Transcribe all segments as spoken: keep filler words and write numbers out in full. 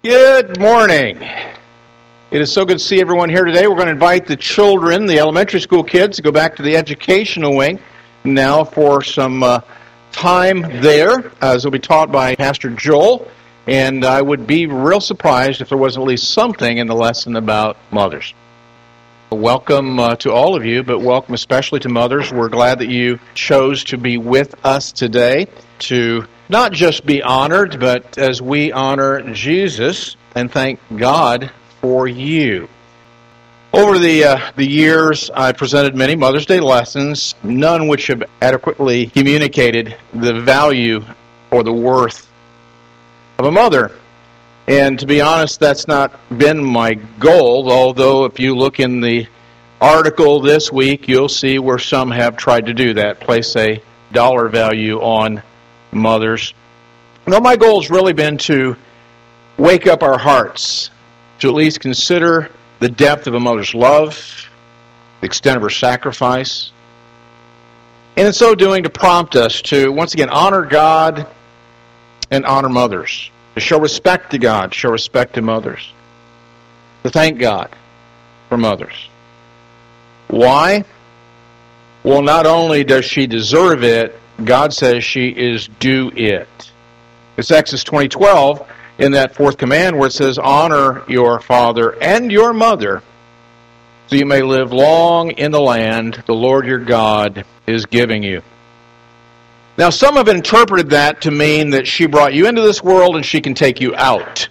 Good morning. It is so good to see everyone here today. We're going to invite the children, the elementary school kids, to go back to the educational wing now for some uh, time there, as they'll be taught by Pastor Joel. And I would be real surprised if there wasn't at least something in the lesson about mothers. Welcome uh, to all of you, but welcome especially to mothers. We're glad that you chose to be with us today to not just be honored, but as we honor Jesus and thank God for you. Over the uh, the years, I presented many Mother's Day lessons, none which have adequately communicated the value or the worth of a mother. And to be honest, that's not been my goal, although if you look in the article this week, you'll see where some have tried to do that, place a dollar value on mothers. No, my goal has really been to wake up our hearts to at least consider the depth of a mother's love, the extent of her sacrifice, and in so doing to prompt us to, once again, honor God and honor mothers, to show respect to God, show respect to mothers, to thank God for mothers. Why? Well, not only does she deserve it, God says she is due it. It's Exodus twenty twelve in that fourth command where it says, honor your father and your mother so you may live long in the land the Lord your God is giving you. Now, some have interpreted that to mean that she brought you into this world and she can take you out.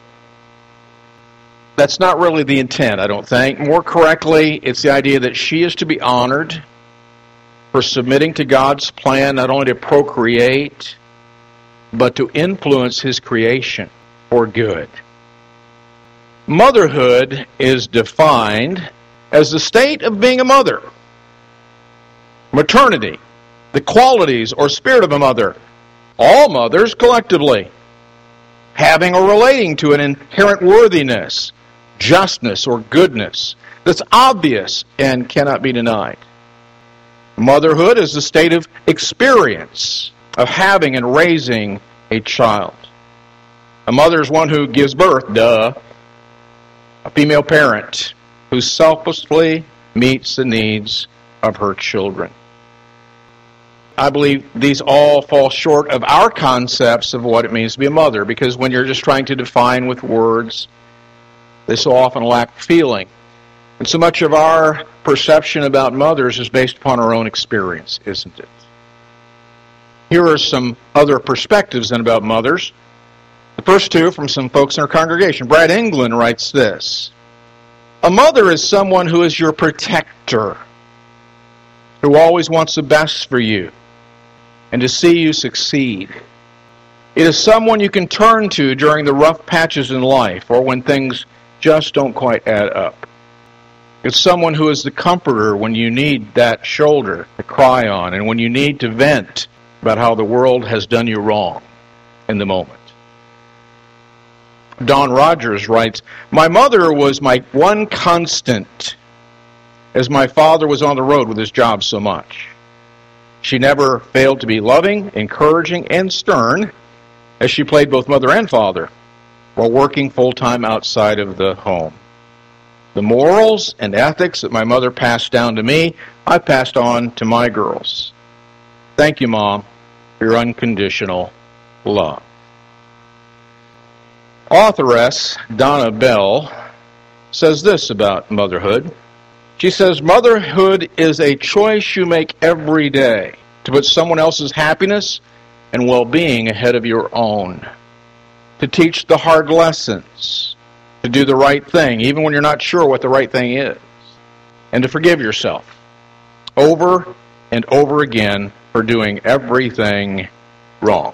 That's not really the intent, I don't think. More correctly, it's the idea that she is to be honored for submitting to God's plan not only to procreate, but to influence His creation for good. Motherhood is defined as the state of being a mother. Maternity, the qualities or spirit of a mother, all mothers collectively, having or relating to an inherent worthiness, justness, or goodness that's obvious and cannot be denied. Motherhood is the state of experience of having and raising a child. A mother is one who gives birth, duh. A female parent who selflessly meets the needs of her children. I believe these all fall short of our concepts of what it means to be a mother, because when you're just trying to define with words, they so often lack feeling. And so much of our perception about mothers is based upon our own experience, isn't it? Here are some other perspectives then about mothers. The first two from some folks in our congregation. Brad England writes this: a mother is someone who is your protector, who always wants the best for you and to see you succeed. It is someone you can turn to during the rough patches in life or when things just don't quite add up. It's someone who is the comforter when you need that shoulder to cry on and when you need to vent about how the world has done you wrong in the moment. Don Rogers writes, my mother was my one constant as my father was on the road with his job so much. She never failed to be loving, encouraging, and stern as she played both mother and father while working full-time outside of the home. The morals and ethics that my mother passed down to me, I passed on to my girls. Thank you, Mom, for your unconditional love. Authoress Donna Bell says this about motherhood. She says, motherhood is a choice you make every day to put someone else's happiness and well-being ahead of your own, to teach the hard lessons, to do the right thing, even when you're not sure what the right thing is, and to forgive yourself over and over again for doing everything wrong.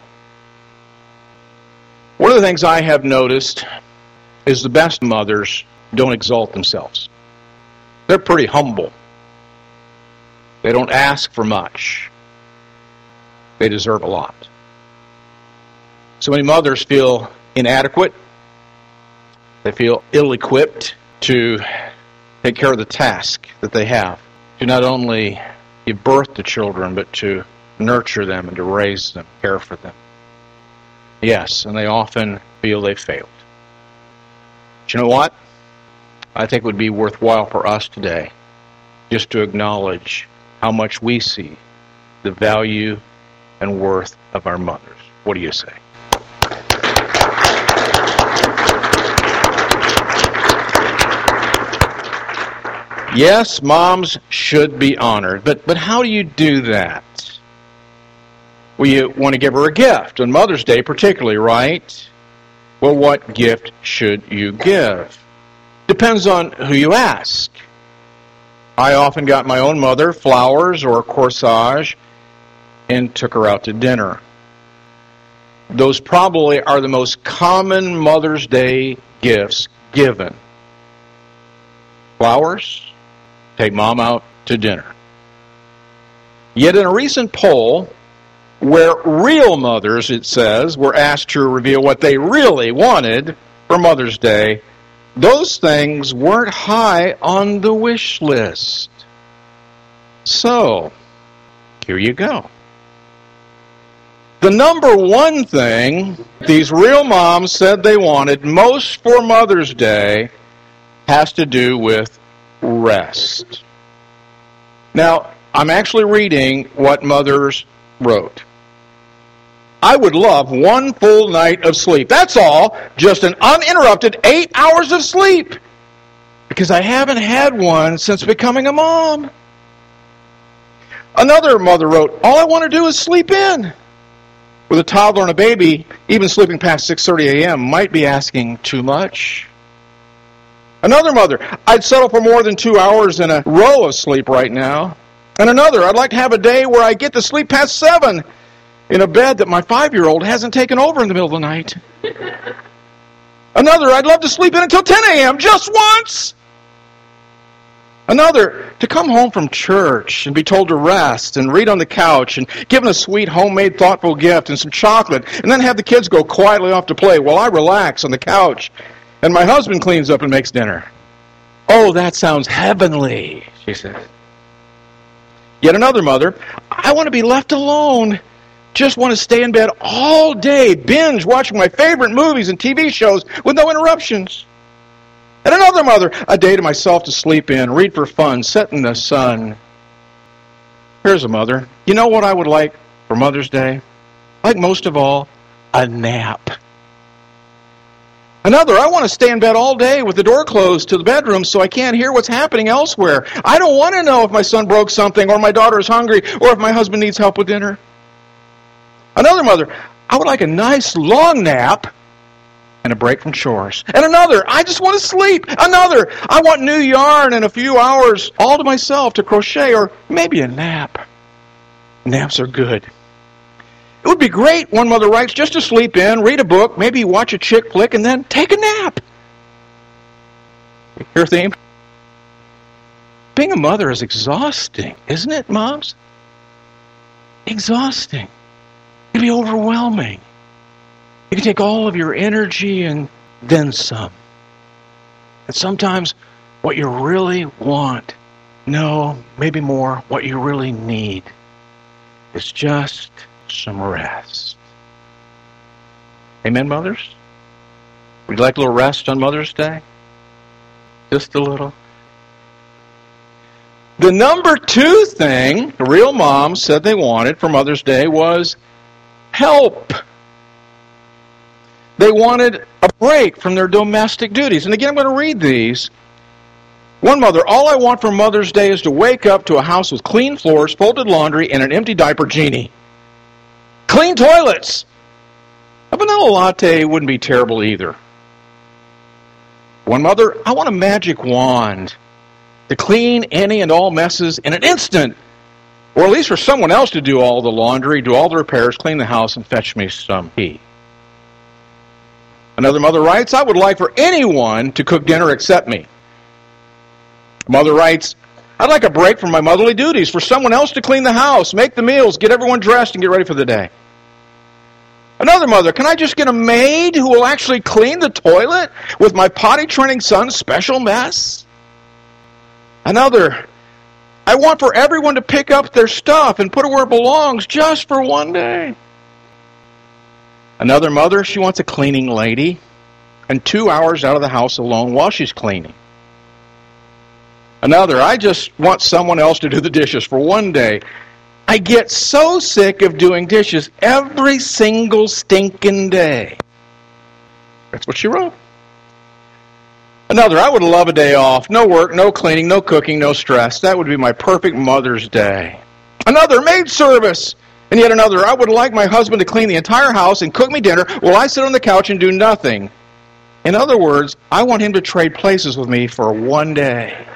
One of the things I have noticed is the best mothers don't exalt themselves. They're pretty humble. They don't ask for much. They deserve a lot. So many mothers feel inadequate. They feel ill-equipped to take care of the task that they have, to not only give birth to children, but to nurture them and to raise them, care for them. Yes, and they often feel they failed. you know what? I think it would be worthwhile for us today just to acknowledge how much we see the value and worth of our mothers. What do you say? Yes, moms should be honored, but but how do you do that? Well, you want to give her a gift on Mother's Day particularly, right? Well, what gift should you give? Depends on who you ask. I often got my own mother flowers or a corsage and took her out to dinner. Those probably are the most common Mother's Day gifts given. Flowers, take mom out to dinner. Yet in a recent poll, where real mothers, it says, were asked to reveal what they really wanted for Mother's Day, those things weren't high on the wish list. So, here you go. The number one thing these real moms said they wanted most for Mother's Day has to do with rest. Now, I'm actually reading what mothers wrote. I would love one full night of sleep. That's all. Just an uninterrupted eight hours of sleep. Because I haven't had one since becoming a mom. Another mother wrote, all I want to do is sleep in. With a toddler and a baby, even sleeping past six thirty a.m. might be asking too much. Another mother, I'd settle for more than two hours in a row of sleep right now. And another, I'd like to have a day where I get to sleep past seven in a bed that my five-year-old hasn't taken over in the middle of the night. Another, I'd love to sleep in until ten a.m. just once. Another, to come home from church and be told to rest and read on the couch and given a sweet homemade thoughtful gift and some chocolate and then have the kids go quietly off to play while I relax on the couch and my husband cleans up and makes dinner. Oh, that sounds heavenly, she says. Yet another mother, I want to be left alone. Just want to stay in bed all day, binge watching my favorite movies and T V shows with no interruptions. And another mother, a day to myself to sleep in, read for fun, sit in the sun. Here's a mother. You know what I would like for Mother's Day? Like most of all, a nap. Another, I want to stay in bed all day with the door closed to the bedroom so I can't hear what's happening elsewhere. I don't want to know if my son broke something or my daughter is hungry or if my husband needs help with dinner. Another mother, I would like a nice long nap and a break from chores. And another, I just want to sleep. Another, I want new yarn and a few hours all to myself to crochet or maybe a nap. Naps are good. It would be great, one mother writes, just to sleep in, read a book, maybe watch a chick flick, and then take a nap. Your theme? Being a mother is exhausting, isn't it, moms? Exhausting. It can be overwhelming. It can take all of your energy and then some. And sometimes what you really want, no, maybe more, what you really need is just some rest. Amen, mothers? Would you like a little rest on Mother's Day? Just a little? The number two thing the real moms said they wanted for Mother's Day was help. They wanted a break from their domestic duties. And again, I'm going to read these. One mother, all I want for Mother's Day is to wake up to a house with clean floors, folded laundry, and an empty diaper genie. Clean toilets. A vanilla latte wouldn't be terrible either. One mother, I want a magic wand to clean any and all messes in an instant. Or at least for someone else to do all the laundry, do all the repairs, clean the house, and fetch me some tea. Another mother writes, I would like for anyone to cook dinner except me. Mother writes, I'd like a break from my motherly duties, for someone else to clean the house, make the meals, get everyone dressed, and get ready for the day. Another mother, can I just get a maid who will actually clean the toilet with my potty-training son's special mess? Another, I want for everyone to pick up their stuff and put it where it belongs just for one day. Another mother, she wants a cleaning lady and two hours out of the house alone while she's cleaning. Another, I just want someone else to do the dishes for one day. I get so sick of doing dishes every single stinking day. That's what she wrote. Another, I would love a day off. No work, no cleaning, no cooking, no stress. That would be my perfect Mother's Day. Another, maid service. And yet another, I would like my husband to clean the entire house and cook me dinner while I sit on the couch and do nothing. In other words, I want him to trade places with me for one day.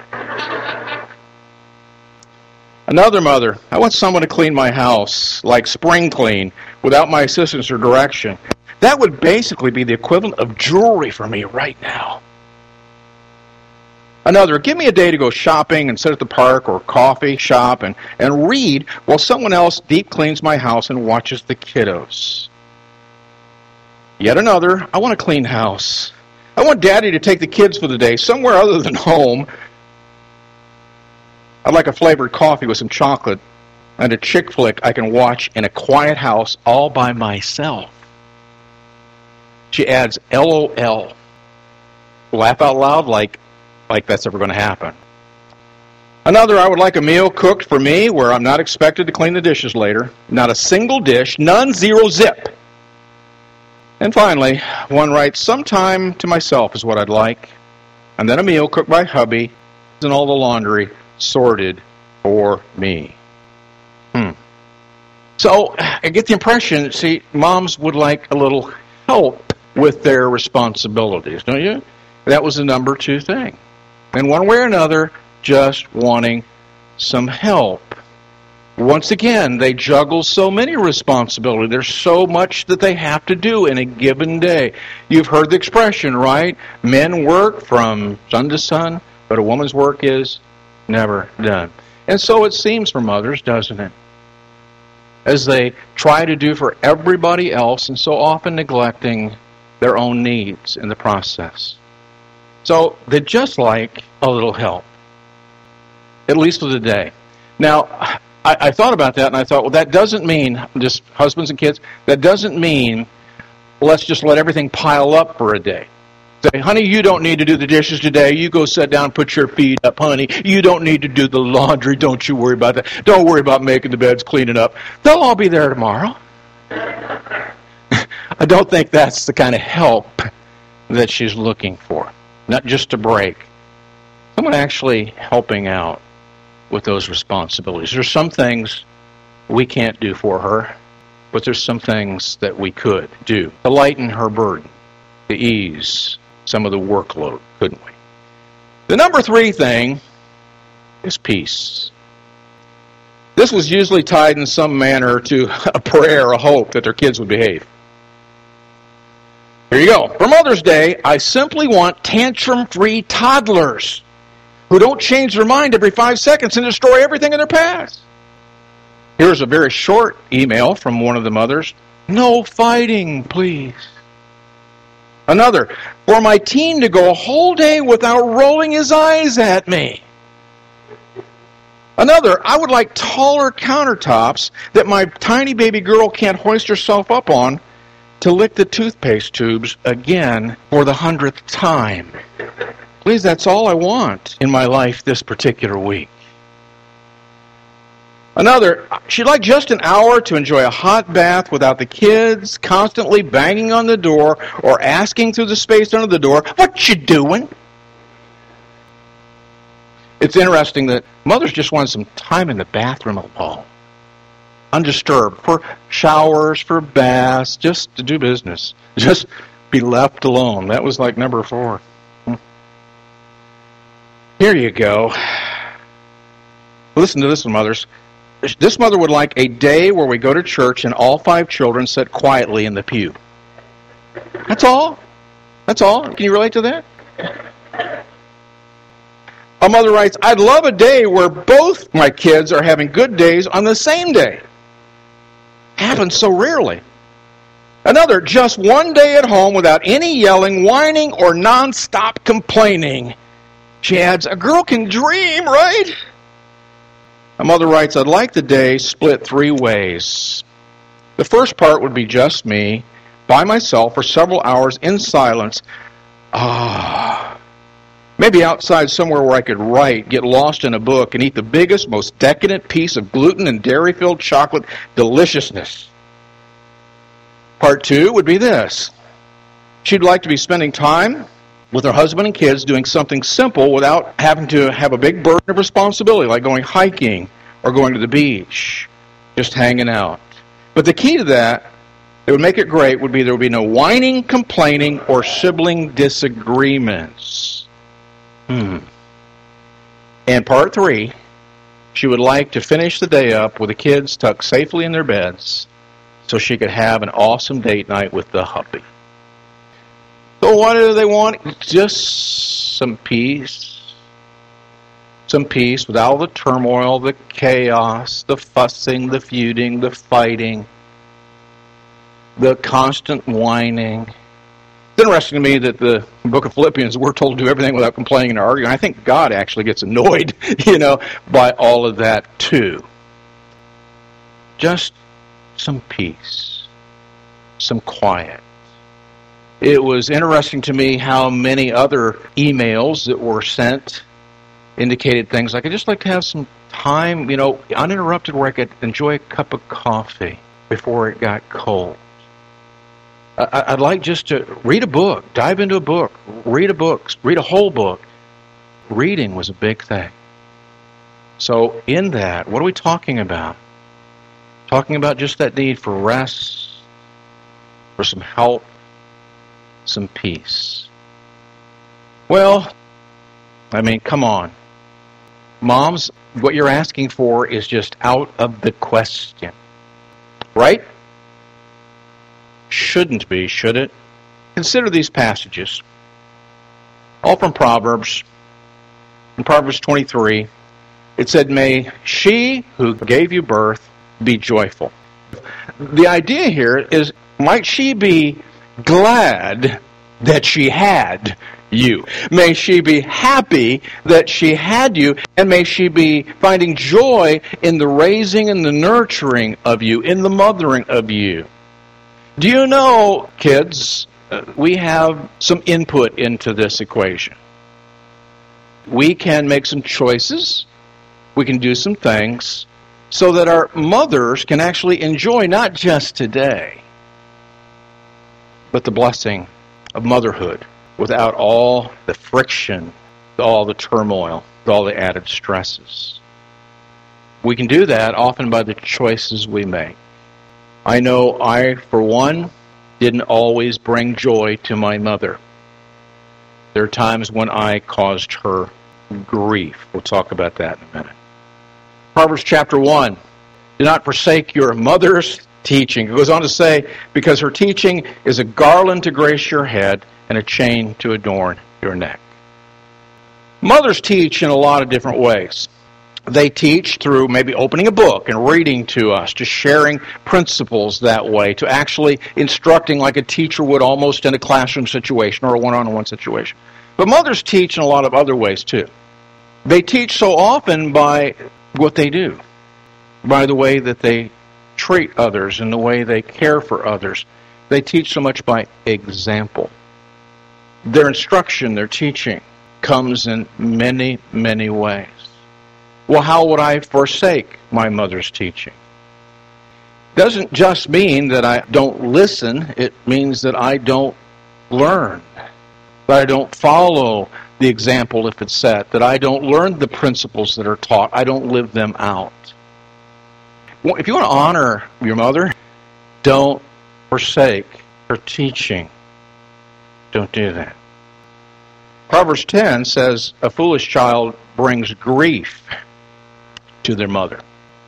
Another mother, I want someone to clean my house, like spring clean, without my assistance or direction. That would basically be the equivalent of jewelry for me right now. Another, give me a day to go shopping and sit at the park or coffee shop and, and read while someone else deep cleans my house and watches the kiddos. Yet another, I want a clean house. I want Daddy to take the kids for the day somewhere other than home. I'd like a flavored coffee with some chocolate and a chick flick I can watch in a quiet house all by myself. She adds, L O L. Laugh out loud like like that's ever going to happen. Another, I would like a meal cooked for me where I'm not expected to clean the dishes later. Not a single dish, none, zero, zip. And finally, one writes, some time to myself is what I'd like. And then a meal cooked by hubby and all the laundry sorted for me. Hmm. So, I get the impression, see, moms would like a little help with their responsibilities, don't you? That was the number two thing. And one way or another, just wanting some help. Once again, they juggle so many responsibilities. There's so much that they have to do in a given day. You've heard the expression, right? Men work from sun to sun, but a woman's work is never done. And so it seems for mothers, doesn't it? As they try to do for everybody else and so often neglecting their own needs in the process. So they'd just like a little help, at least for the day. Now, I, I thought about that and I thought, well, that doesn't mean, just husbands and kids, that doesn't mean let's just let everything pile up for a day. Say, honey, you don't need to do the dishes today. You go sit down and put your feet up, honey. You don't need to do the laundry. Don't you worry about that. Don't worry about making the beds, cleaning up. They'll all be there tomorrow. I don't think that's the kind of help that she's looking for. Not just a break. Someone actually helping out with those responsibilities. There's some things we can't do for her, but there's some things that we could do to lighten her burden, to ease some of the workload, couldn't we? The number three thing is peace. This was usually tied in some manner to a prayer, a hope that their kids would behave. Here you go. For Mother's Day, I simply want tantrum-free toddlers who don't change their mind every five seconds and destroy everything in their past. Here's a very short email from one of the mothers. No fighting, please. Another, for my teen to go a whole day without rolling his eyes at me. Another, I would like taller countertops that my tiny baby girl can't hoist herself up on to lick the toothpaste tubes again for the hundredth time. Please, that's all I want in my life this particular week. Another, she'd like just an hour to enjoy a hot bath without the kids constantly banging on the door or asking through the space under the door, what you doing? It's interesting that mothers just want some time in the bathroom alone. Undisturbed, for showers, for baths, just to do business. Just be left alone. That was like number four. Here you go. Listen to this one, mothers. This mother would like a day where we go to church and all five children sit quietly in the pew. That's all. That's all. Can you relate to that? A mother writes, I'd love a day where both my kids are having good days on the same day. Happens so rarely. Another, just one day at home without any yelling, whining, or nonstop complaining. She adds, a girl can dream, right? A mother writes, I'd like the day split three ways. The first part would be just me, by myself for several hours in silence, Ah. Maybe outside somewhere where I could write, get lost in a book, and eat the biggest, most decadent piece of gluten and dairy-filled chocolate deliciousness. Part two would be this. She'd like to be spending time with her husband and kids doing something simple without having to have a big burden of responsibility, like going hiking or going to the beach, just hanging out. But the key to that, that would make it great, would be there would be no whining, complaining, or sibling disagreements. Hmm. And part three, she would like to finish the day up with the kids tucked safely in their beds so she could have an awesome date night with the hubby. So what do they want? Just some peace. Some peace with all the turmoil, the chaos, the fussing, the feuding, the fighting, the constant whining. It's interesting to me that the book of Philippians, we're told to do everything without complaining and arguing. I think God actually gets annoyed, you know, by all of that too. Just some peace, some quiet. It was interesting to me how many other emails that were sent indicated things like, I'd just like to have some time, you know, uninterrupted where I could enjoy a cup of coffee before it got cold. I'd like just to read a book, dive into a book, read a book, read a whole book. Reading was a big thing. So in that, what are we talking about? Talking about just that need for rest, for some help, some peace. Well, I mean, come on. Moms, what you're asking for is just out of the question. Right? Shouldn't be, should it? Consider these passages. All from Proverbs. In Proverbs twenty-three, it said, may she who gave you birth be joyful. The idea here is, might she be glad that she had you? May she be happy that she had you, and may she be finding joy in the raising and the nurturing of you, in the mothering of you. Do you know, kids, uh, we have some input into this equation. We can make some choices. We can do some things so that our mothers can actually enjoy not just today, but the blessing of motherhood without all the friction, all the turmoil, all the added stresses. We can do that often by the choices we make. I know I, for one, didn't always bring joy to my mother. There are times when I caused her grief. We'll talk about that in a minute. Proverbs chapter one. Do not forsake your mother's teaching. It goes on to say, because her teaching is a garland to grace your head and a chain to adorn your neck. Mothers teach in a lot of different ways. They teach through maybe opening a book and reading to us, to sharing principles that way, to actually instructing like a teacher would almost in a classroom situation or a one-on-one situation. But mothers teach in a lot of other ways too. They teach so often by what they do, by the way that they treat others and the way they care for others. They teach so much by example. Their instruction, their teaching, comes in many, many ways. Well, how would I forsake my mother's teaching? Doesn't just mean that I don't listen. It means that I don't learn, that I don't follow the example if it's set, that I don't learn the principles that are taught. I don't live them out. Well, if you want to honor your mother, don't forsake her teaching. Don't do that. Proverbs ten says, a foolish child brings grief to their mother.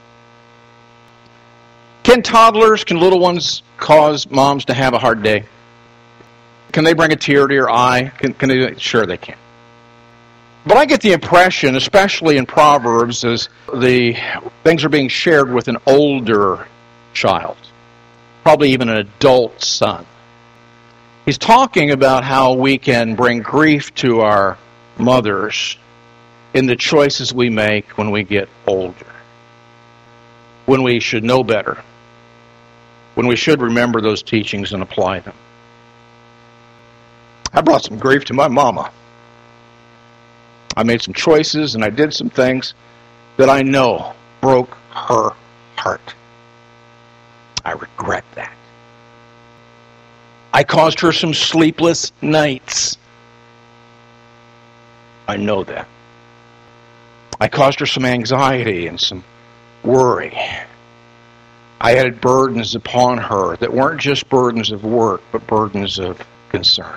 Can toddlers, can little ones cause moms to have a hard day? Can they bring a tear to your eye? Can, can they? Sure they can. But I get the impression, especially in Proverbs, as the things are being shared with an older child, probably even an adult son. He's talking about how we can bring grief to our mothers in the choices we make when we get older, when we should know better, when we should remember those teachings and apply them. I brought some grief to my mama. I made some choices and I did some things that I know broke her heart. I regret that. I caused her some sleepless nights. I know that. I caused her some anxiety and some worry. I added burdens upon her that weren't just burdens of work, but burdens of concern.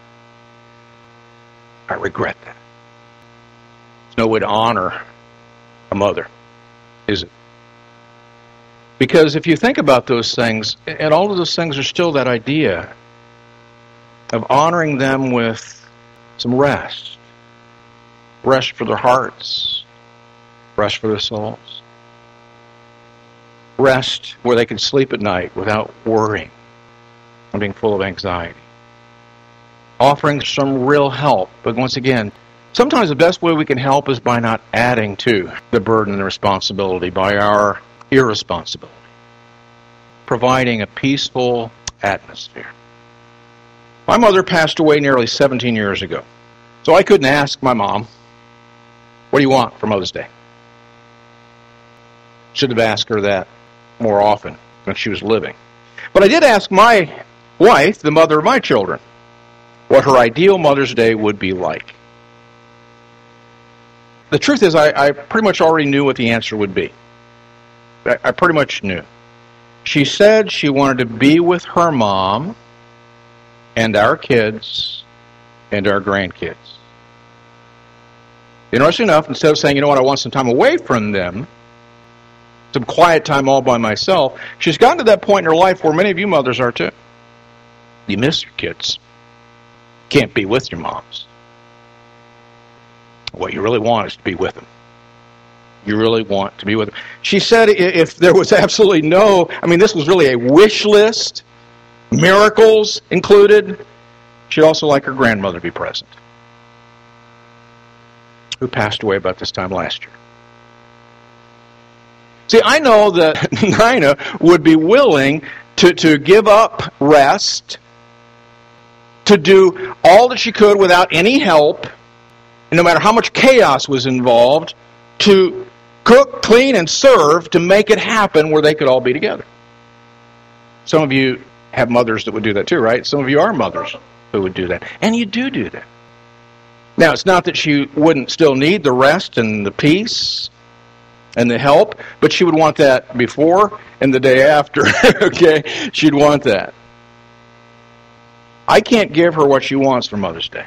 I regret that. There's no way to honor a mother, is it? Because if you think about those things, and all of those things are still that idea of honoring them with some rest. Rest for their hearts. Rest for their souls. Rest where they can sleep at night without worrying and being full of anxiety. Offering some real help. But once again, sometimes the best way we can help is by not adding to the burden and responsibility, by our irresponsibility. Providing a peaceful atmosphere. My mother passed away nearly seventeen years ago. So I couldn't ask my mom, what do you want for Mother's Day? Should have asked her that more often when she was living. But I did ask my wife, the mother of my children, what her ideal Mother's Day would be like. The truth is, I, I pretty much already knew what the answer would be. I, I pretty much knew. She said she wanted to be with her mom and our kids and our grandkids. Interesting enough, instead of saying, you know what, I want some time away from them, some quiet time all by myself, she's gotten to that point in her life where many of you mothers are too. You miss your kids. Can't be with your moms. What you really want is to be with them. You really want to be with them. She said if there was absolutely no, I mean, this was really a wish list, miracles included, she'd also like her grandmother to be present, who passed away about this time last year. See, I know that Nina would be willing to, to give up rest, to do all that she could without any help, and no matter how much chaos was involved, to cook, clean, and serve to make it happen where they could all be together. Some of you have mothers that would do that too, right? Some of you are mothers who would do that. And you do do that. Now, it's not that she wouldn't still need the rest and the peace and the help, but she would want that before and the day after, okay? She'd want that. I can't give her what she wants for Mother's Day.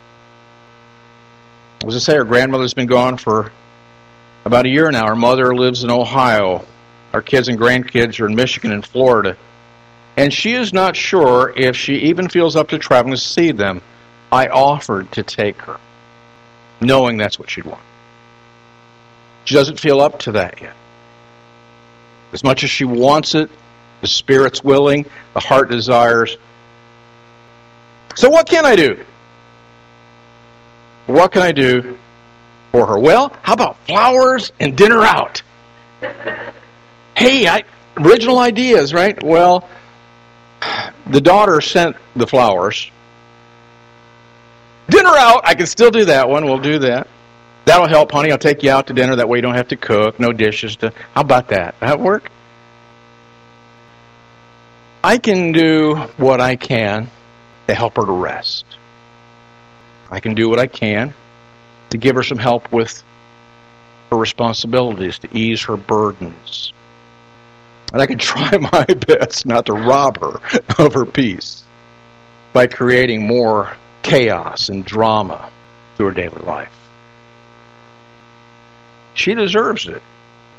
As I say, her grandmother's been gone for about a year now. Her mother lives in Ohio. Our kids and grandkids are in Michigan and Florida. And she is not sure if she even feels up to traveling to see them. I offered to take her, knowing that's what she'd want. She doesn't feel up to that yet. As much as she wants it, the spirit's willing, the heart desires. So what can I do? What can I do for her? Well, how about flowers and dinner out? Hey, I, original ideas, right? Well, the daughter sent the flowers. Dinner out, I can still do that one. We'll do that. That'll help, honey. I'll take you out to dinner. That way you don't have to cook. No dishes. To. How about that? That work? I can do what I can to help her to rest. I can do what I can to give her some help with her responsibilities, to ease her burdens. And I can try my best not to rob her of her peace by creating more chaos and drama through her daily life. She deserves it.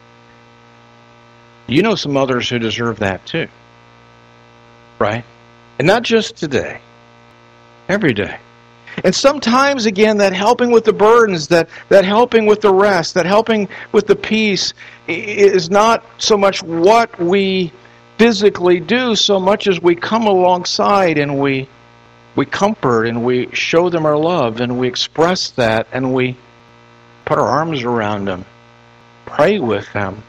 You know some others who deserve that too, right? And not just today, every day. And sometimes, again, that helping with the burdens, that, that helping with the rest, that helping with the peace is not so much what we physically do, so much as we come alongside and we we comfort and we show them our love and we express that and we put our arms around them, pray with them,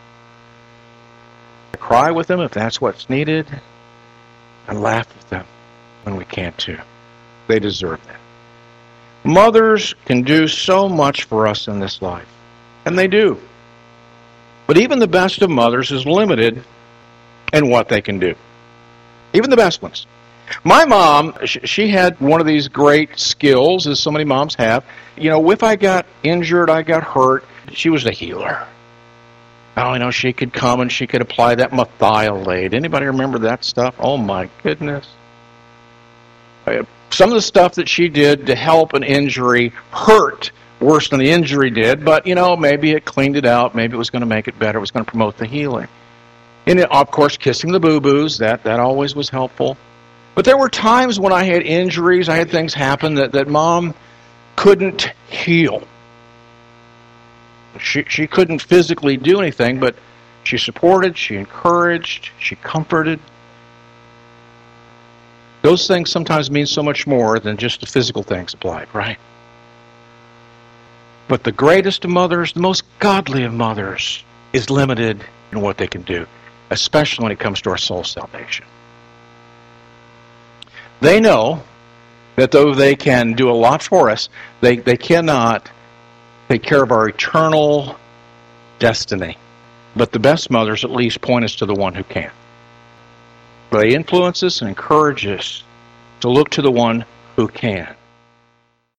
cry with them if that's what's needed, and laugh with them when we can too. They deserve that. Mothers can do so much for us in this life, and they do. But even the best of mothers is limited in what they can do. Even the best ones. My mom, she had one of these great skills, as so many moms have. You know, if I got injured, I got hurt, she was a healer. Oh, you know, she could come and she could apply that methiolate. Anybody remember that stuff? Oh, my goodness. Some of the stuff that she did to help an injury hurt worse than the injury did, but, you know, maybe it cleaned it out. Maybe it was going to make it better. It was going to promote the healing. And, of course, kissing the boo-boos, that, that always was helpful. But there were times when I had injuries, I had things happen that, that Mom couldn't heal. She, she couldn't physically do anything, but she supported, she encouraged, she comforted. Those things sometimes mean so much more than just the physical things applied, right? But the greatest of mothers, the most godly of mothers, is limited in what they can do, especially when it comes to our soul salvation. They know that though they can do a lot for us, they, they cannot take care of our eternal destiny. But the best mothers at least point us to the one who can. They influence us and encourage us to look to the one who can.